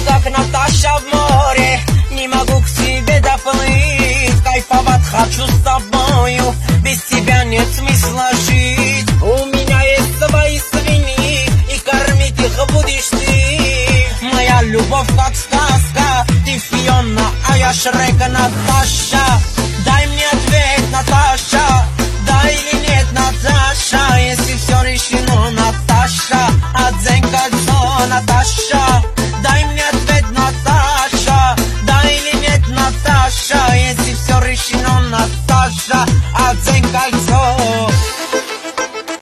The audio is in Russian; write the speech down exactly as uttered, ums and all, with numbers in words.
как Наташа в море. Не могу к тебе доплыть, кайфовать хочу с тобою. Без тебя нет смысла жить. У меня есть свои свиньи, и кормить их будешь ты. Моя любовь как сказка, ты Фиона, а я Шрек, Наташа.